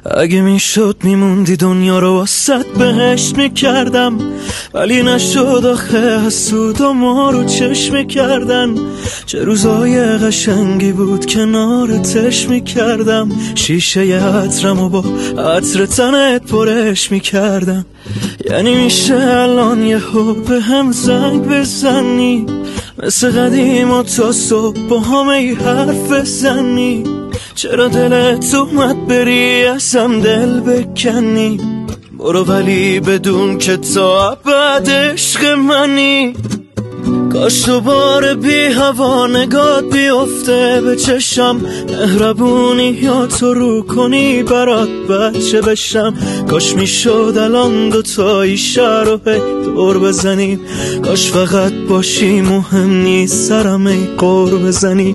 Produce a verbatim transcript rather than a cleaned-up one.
اگه میشد میموندی دنیا رو واسط بهشت میکردم، ولی نشد آخه حسود و ما رو چشم میکردن. چه روزای قشنگی بود کنارتش میکردم، شیشه عطرم و با عطر تنت پرش میکردم. یعنی میشه الان یه به هم زنگ بزنی، مثل قدیم و تا صبح با همه حرف بزنی. چرا دلت اومد بری ازم دل بکنی؟ برو ولی بدون که تا ابد عشق منی. کاش دوباره بی هوا نگات بیفته به چشم، مهربونی یا تو رو کنی برات بچه بشم. کاش میشد الان دوتایی شهر رو دور بزنیم، کاش فقط باشی مهم نیست سرم ای قور بزنی.